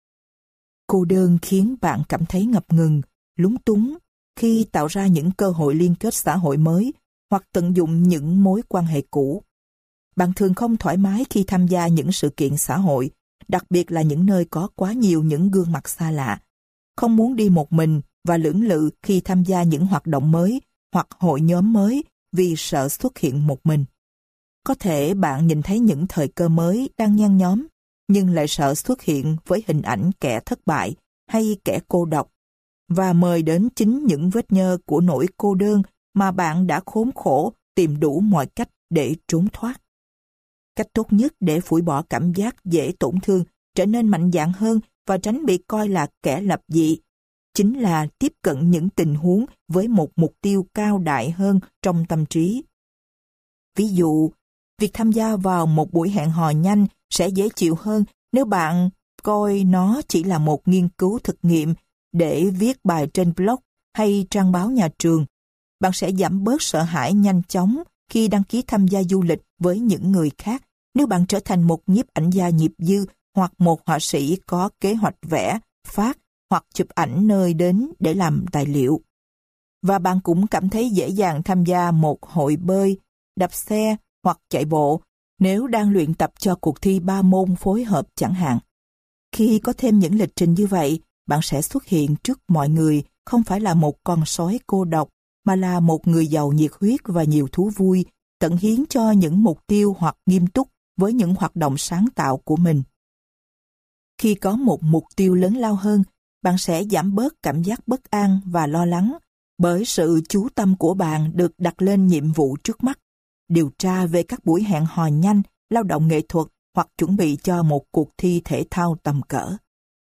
Cô đơn khiến bạn cảm thấy ngập ngừng, lúng túng khi tạo ra những cơ hội liên kết xã hội mới hoặc tận dụng những mối quan hệ cũ. Bạn thường không thoải mái khi tham gia những sự kiện xã hội, đặc biệt là những nơi có quá nhiều những gương mặt xa lạ. Không muốn đi một mình và lưỡng lự khi tham gia những hoạt động mới hoặc hội nhóm mới vì sợ xuất hiện một mình. Có thể bạn nhìn thấy những thời cơ mới đang nhen nhóm, nhưng lại sợ xuất hiện với hình ảnh kẻ thất bại hay kẻ cô độc, và mời đến chính những vết nhơ của nỗi cô đơn mà bạn đã khốn khổ tìm đủ mọi cách để trốn thoát. Cách tốt nhất để phủi bỏ cảm giác dễ tổn thương, trở nên mạnh dạn hơn và tránh bị coi là kẻ lập dị, chính là tiếp cận những tình huống với một mục tiêu cao đại hơn trong tâm trí. Ví dụ, việc tham gia vào một buổi hẹn hò nhanh sẽ dễ chịu hơn nếu bạn coi nó chỉ là một nghiên cứu thực nghiệm để viết bài trên blog hay trang báo nhà trường. Bạn sẽ giảm bớt sợ hãi nhanh chóng khi đăng ký tham gia du lịch với những người khác nếu bạn trở thành một nhiếp ảnh gia nghiệp dư hoặc một họa sĩ có kế hoạch vẽ, phát hoặc chụp ảnh nơi đến để làm tài liệu. Và bạn cũng cảm thấy dễ dàng tham gia một hội bơi, đạp xe hoặc chạy bộ nếu đang luyện tập cho cuộc thi 3 môn phối hợp chẳng hạn. Khi có thêm những lịch trình như vậy, bạn sẽ xuất hiện trước mọi người không phải là một con sói cô độc, mà là một người giàu nhiệt huyết và nhiều thú vui, tận hiến cho những mục tiêu hoặc nghiêm túc với những hoạt động sáng tạo của mình. Khi có một mục tiêu lớn lao hơn, bạn sẽ giảm bớt cảm giác bất an và lo lắng, bởi sự chú tâm của bạn được đặt lên nhiệm vụ trước mắt, điều tra về các buổi hẹn hò nhanh, lao động nghệ thuật hoặc chuẩn bị cho một cuộc thi thể thao tầm cỡ.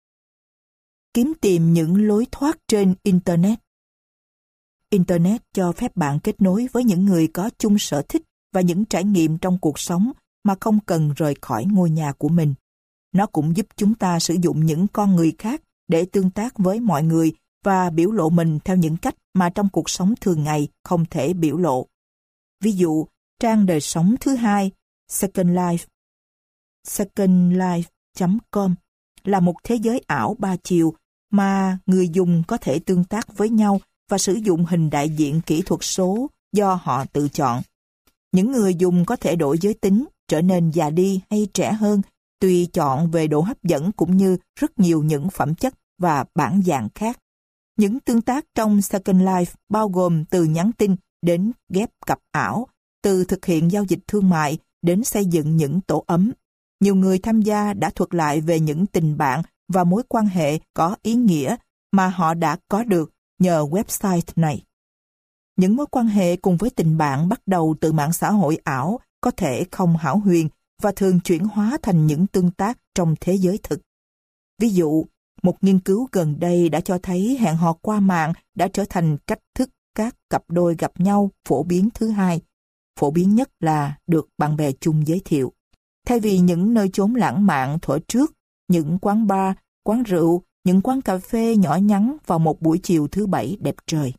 Kiếm tìm những lối thoát trên Internet. Internet cho phép bạn kết nối với những người có chung sở thích và những trải nghiệm trong cuộc sống mà không cần rời khỏi ngôi nhà của mình. Nó cũng giúp chúng ta sử dụng những con người khác để tương tác với mọi người và biểu lộ mình theo những cách mà trong cuộc sống thường ngày không thể biểu lộ. Ví dụ, trang đời sống thứ hai, Second Life, secondlife.com là một thế giới ảo 3 chiều mà người dùng có thể tương tác với nhau và sử dụng hình đại diện kỹ thuật số do họ tự chọn. Những người dùng có thể đổi giới tính, trở nên già đi hay trẻ hơn, tùy chọn về độ hấp dẫn cũng như rất nhiều những phẩm chất và bản dạng khác. Những tương tác trong Second Life bao gồm từ nhắn tin đến ghép cặp ảo, từ thực hiện giao dịch thương mại đến xây dựng những tổ ấm. Nhiều người tham gia đã thuật lại về những tình bạn và mối quan hệ có ý nghĩa mà họ đã có được nhờ website này. Những mối quan hệ cùng với tình bạn bắt đầu từ mạng xã hội ảo có thể không hão huyền và thường chuyển hóa thành những tương tác trong thế giới thực. Ví dụ, một nghiên cứu gần đây đã cho thấy hẹn hò qua mạng đã trở thành cách thức các cặp đôi gặp nhau phổ biến thứ hai. Phổ biến nhất là được bạn bè chung giới thiệu. Thay vì những nơi chốn lãng mạn thuở trước, những quán bar, quán rượu, những quán cà phê nhỏ nhắn vào một buổi chiều thứ Bảy đẹp trời.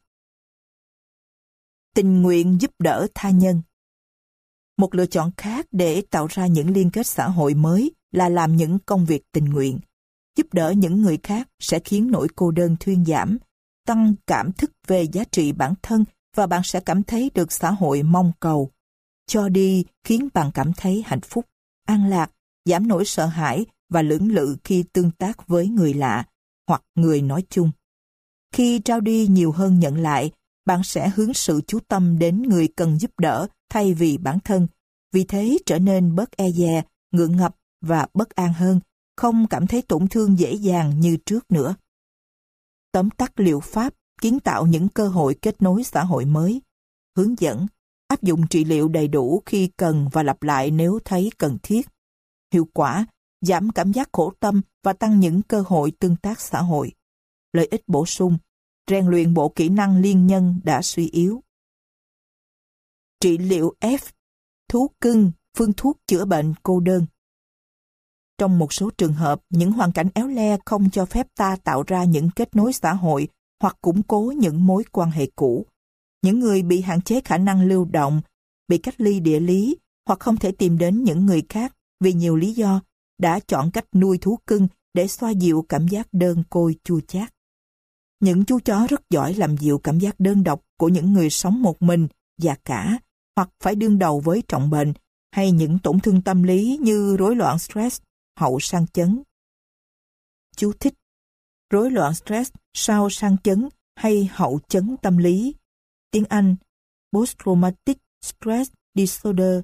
Tình nguyện giúp đỡ tha nhân. Một lựa chọn khác để tạo ra những liên kết xã hội mới là làm những công việc tình nguyện. Giúp đỡ những người khác sẽ khiến nỗi cô đơn thuyên giảm, tăng cảm thức về giá trị bản thân và bạn sẽ cảm thấy được xã hội mong cầu. Cho đi khiến bạn cảm thấy hạnh phúc, an lạc, giảm nỗi sợ hãi và lưỡng lự khi tương tác với người lạ hoặc người nói chung. Khi trao đi nhiều hơn nhận lại, bạn sẽ hướng sự chú tâm đến người cần giúp đỡ thay vì bản thân, vì thế trở nên bớt e dè, ngượng ngập và bất an hơn, không cảm thấy tổn thương dễ dàng như trước nữa. Tóm tắt liệu pháp kiến tạo những cơ hội kết nối xã hội mới. Hướng dẫn, áp dụng trị liệu đầy đủ khi cần và lặp lại nếu thấy cần thiết. Hiệu quả, giảm cảm giác khổ tâm và tăng những cơ hội tương tác xã hội. Lợi ích bổ sung, rèn luyện bộ kỹ năng liên nhân đã suy yếu. Trị liệu F, thú cưng phương thuốc chữa bệnh cô đơn. Trong một số trường hợp, những hoàn cảnh éo le không cho phép ta tạo ra những kết nối xã hội hoặc củng cố những mối quan hệ cũ. Những người bị hạn chế khả năng lưu động, bị cách ly địa lý hoặc không thể tìm đến những người khác vì nhiều lý do, đã chọn cách nuôi thú cưng để xoa dịu cảm giác đơn côi chua chát. Những chú chó rất giỏi làm dịu cảm giác đơn độc của những người sống một mình, già cả, hoặc phải đương đầu với trọng bệnh, hay những tổn thương tâm lý như rối loạn stress, hậu sang chấn. Chú thích: rối loạn stress sau sang chấn hay hậu chấn tâm lý. Tiếng Anh: Post-traumatic stress disorder,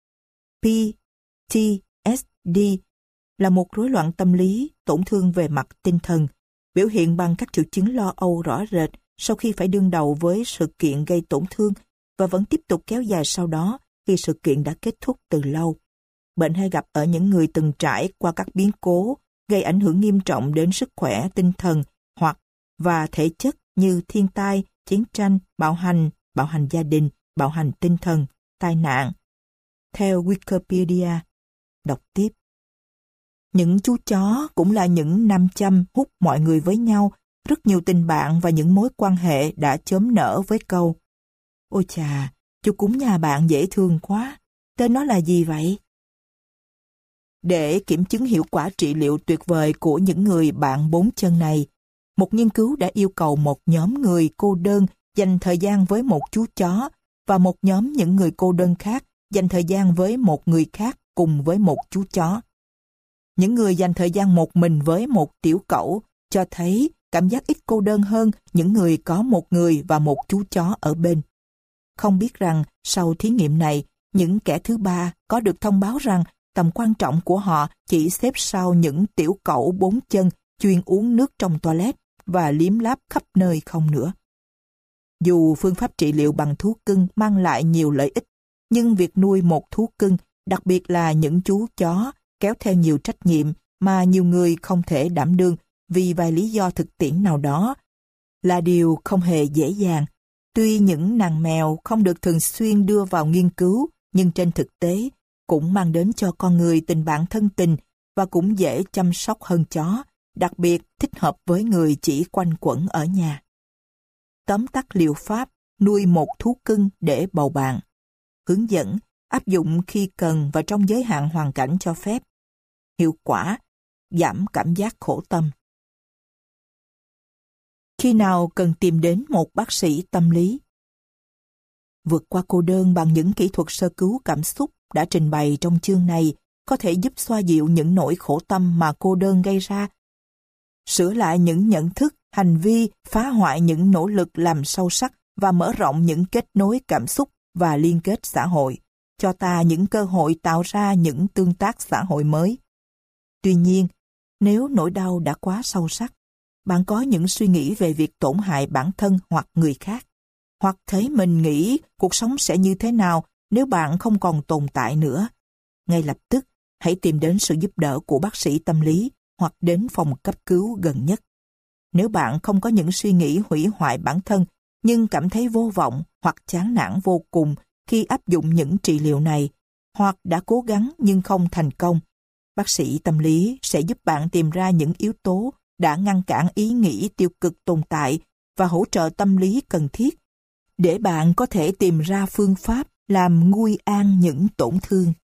PTSD, là một rối loạn tâm lý, tổn thương về mặt tinh thần, biểu hiện bằng các triệu chứng lo âu rõ rệt sau khi phải đương đầu với sự kiện gây tổn thương và vẫn tiếp tục kéo dài sau đó khi sự kiện đã kết thúc từ lâu. Bệnh hay gặp ở những người từng trải qua các biến cố gây ảnh hưởng nghiêm trọng đến sức khỏe tinh thần hoặc và thể chất như thiên tai, chiến tranh, bạo hành gia đình, bạo hành tinh thần, tai nạn. Theo Wikipedia, đọc tiếp. Những chú chó cũng là những nam châm hút mọi người với nhau, rất nhiều tình bạn và những mối quan hệ đã chớm nở với câu: ôi chà, chú cún nhà bạn dễ thương quá, tên nó là gì vậy? Để kiểm chứng hiệu quả trị liệu tuyệt vời của những người bạn bốn chân này, một nghiên cứu đã yêu cầu một nhóm người cô đơn dành thời gian với một chú chó và một nhóm những người cô đơn khác dành thời gian với một người khác cùng với một chú chó. Những người dành thời gian một mình với một tiểu cẩu cho thấy cảm giác ít cô đơn hơn những người có một người và một chú chó ở bên. Không biết rằng sau thí nghiệm này, những kẻ thứ ba có được thông báo rằng tầm quan trọng của họ chỉ xếp sau những tiểu cẩu bốn chân chuyên uống nước trong toilet và liếm láp khắp nơi không nữa. Dù phương pháp trị liệu bằng thú cưng mang lại nhiều lợi ích, nhưng việc nuôi một thú cưng, đặc biệt là những chú chó, kéo theo nhiều trách nhiệm mà nhiều người không thể đảm đương vì vài lý do thực tiễn nào đó, là điều không hề dễ dàng. Tuy những nàng mèo không được thường xuyên đưa vào nghiên cứu, nhưng trên thực tế cũng mang đến cho con người tình bạn thân tình và cũng dễ chăm sóc hơn chó, đặc biệt thích hợp với người chỉ quanh quẩn ở nhà. Tóm tắt liệu pháp nuôi một thú cưng để bầu bạn. Hướng dẫn, áp dụng khi cần và trong giới hạn hoàn cảnh cho phép. Hiệu quả, giảm cảm giác khổ tâm. Khi nào cần tìm đến một bác sĩ tâm lý? Vượt qua cô đơn bằng những kỹ thuật sơ cứu cảm xúc đã trình bày trong chương này có thể giúp xoa dịu những nỗi khổ tâm mà cô đơn gây ra, sửa lại những nhận thức, hành vi, phá hoại những nỗ lực làm sâu sắc và mở rộng những kết nối cảm xúc và liên kết xã hội, cho ta những cơ hội tạo ra những tương tác xã hội mới. Tuy nhiên, nếu nỗi đau đã quá sâu sắc, bạn có những suy nghĩ về việc tổn hại bản thân hoặc người khác, hoặc thấy mình nghĩ cuộc sống sẽ như thế nào nếu bạn không còn tồn tại nữa, ngay lập tức hãy tìm đến sự giúp đỡ của bác sĩ tâm lý hoặc đến phòng cấp cứu gần nhất. Nếu bạn không có những suy nghĩ hủy hoại bản thân nhưng cảm thấy vô vọng hoặc chán nản vô cùng khi áp dụng những trị liệu này, hoặc đã cố gắng nhưng không thành công, bác sĩ tâm lý sẽ giúp bạn tìm ra những yếu tố đã ngăn cản ý nghĩ tiêu cực tồn tại và hỗ trợ tâm lý cần thiết để bạn có thể tìm ra phương pháp làm nguôi an những tổn thương.